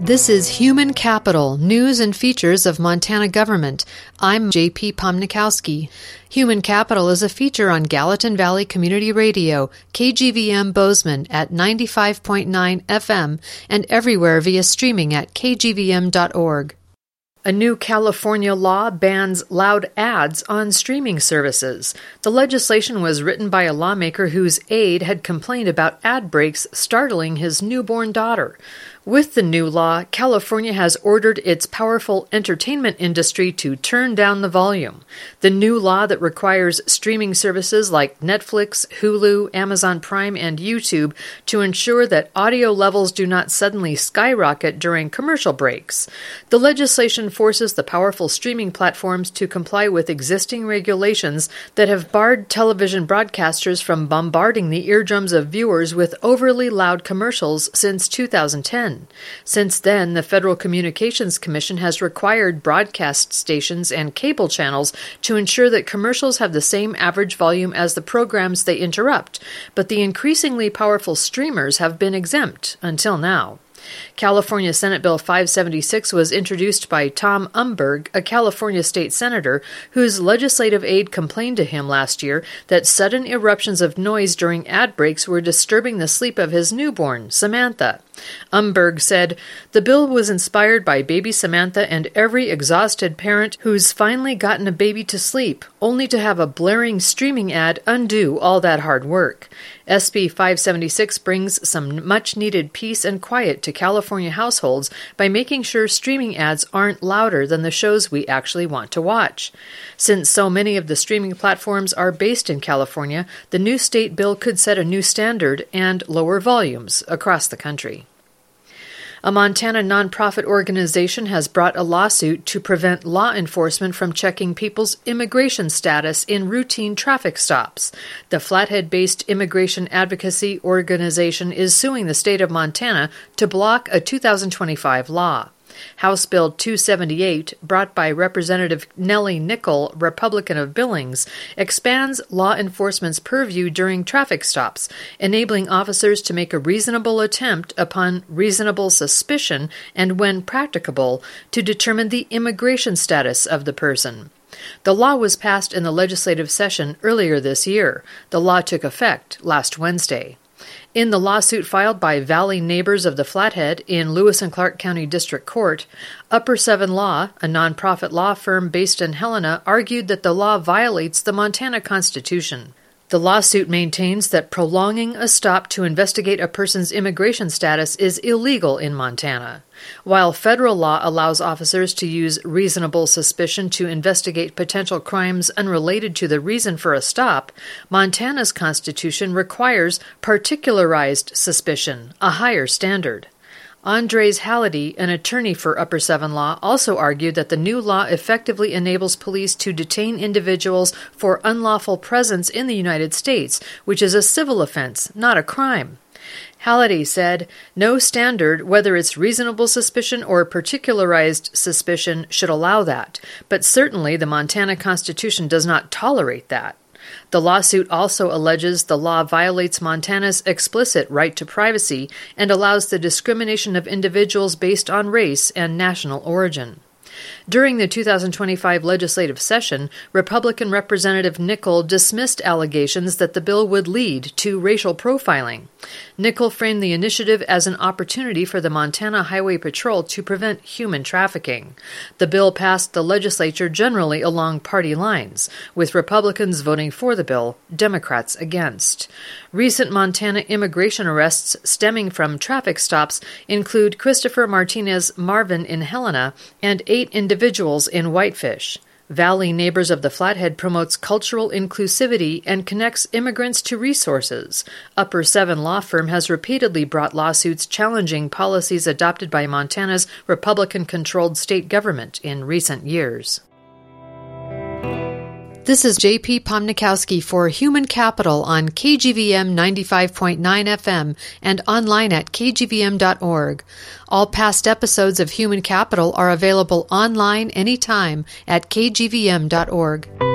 This is Human Capital, News and Features of Montana Government. I'm J.P. Pomnikowski. Human Capital is a feature on Gallatin Valley Community Radio, KGVM Bozeman at 95.9 FM and everywhere via streaming at kgvm.org. A new California law bans loud ads on streaming services. The legislation was written by a lawmaker whose aide had complained about ad breaks startling his newborn daughter. With the new law, California has ordered its powerful entertainment industry to turn down the volume. The new law that requires streaming services like Netflix, Hulu, Amazon Prime, and YouTube to ensure that audio levels do not suddenly skyrocket during commercial breaks. The legislation forces the powerful streaming platforms to comply with existing regulations that have barred television broadcasters from bombarding the eardrums of viewers with overly loud commercials since 2010. Since then, the Federal Communications Commission has required broadcast stations and cable channels to ensure that commercials have the same average volume as the programs they interrupt, but the increasingly powerful streamers have been exempt until now. California Senate Bill 576 was introduced by Tom Umberg, a California state senator, whose legislative aide complained to him last year that sudden eruptions of noise during ad breaks were disturbing the sleep of his newborn, Samantha. Umberg said, "The bill was inspired by baby Samantha and every exhausted parent who's finally gotten a baby to sleep, only to have a blaring streaming ad undo all that hard work." SB 576 brings some much-needed peace and quiet to California households by making sure streaming ads aren't louder than the shows we actually want to watch. Since so many of the streaming platforms are based in California, the new state bill could set a new standard and lower volumes across the country. A Montana nonprofit organization has brought a lawsuit to prevent law enforcement from checking people's immigration status in routine traffic stops. The Flathead-based immigration advocacy organization is suing the state of Montana to block a 2025 law. House Bill 278, brought by Representative Nellie Nickel, Republican of Billings, expands law enforcement's purview during traffic stops, enabling officers to make a reasonable attempt upon reasonable suspicion and, when practicable, to determine the immigration status of the person. The law was passed in the legislative session earlier this year. The law took effect last Wednesday. In the lawsuit filed by Valley Neighbors of the Flathead in Lewis and Clark County District Court, Upper Seven Law, a nonprofit law firm based in Helena, argued that the law violates the Montana Constitution. The lawsuit maintains that prolonging a stop to investigate a person's immigration status is illegal in Montana. While federal law allows officers to use reasonable suspicion to investigate potential crimes unrelated to the reason for a stop, Montana's Constitution requires particularized suspicion, a higher standard. Andres Halliday, an attorney for Upper Seven Law, also argued that the new law effectively enables police to detain individuals for unlawful presence in the United States, which is a civil offense, not a crime. Halliday said, "No standard, whether it's reasonable suspicion or particularized suspicion, should allow that, but certainly the Montana Constitution does not tolerate that." The lawsuit also alleges the law violates Montana's explicit right to privacy and allows the discrimination of individuals based on race and national origin. During the 2025 legislative session, Republican Representative Nickel dismissed allegations that the bill would lead to racial profiling. Nickel framed the initiative as an opportunity for the Montana Highway Patrol to prevent human trafficking. The bill passed the legislature generally along party lines, with Republicans voting for the bill, Democrats against. Recent Montana immigration arrests stemming from traffic stops include Christopher Martinez Marvin in Helena and 8 individuals in Whitefish. Valley Neighbors of the Flathead promotes cultural inclusivity and connects immigrants to resources. Upper Seven Law Firm has repeatedly brought lawsuits challenging policies adopted by Montana's Republican-controlled state government in recent years. This is J.P. Pomnikowski for Human Capital on KGVM 95.9 FM and online at kgvm.org. All past episodes of Human Capital are available online anytime at kgvm.org.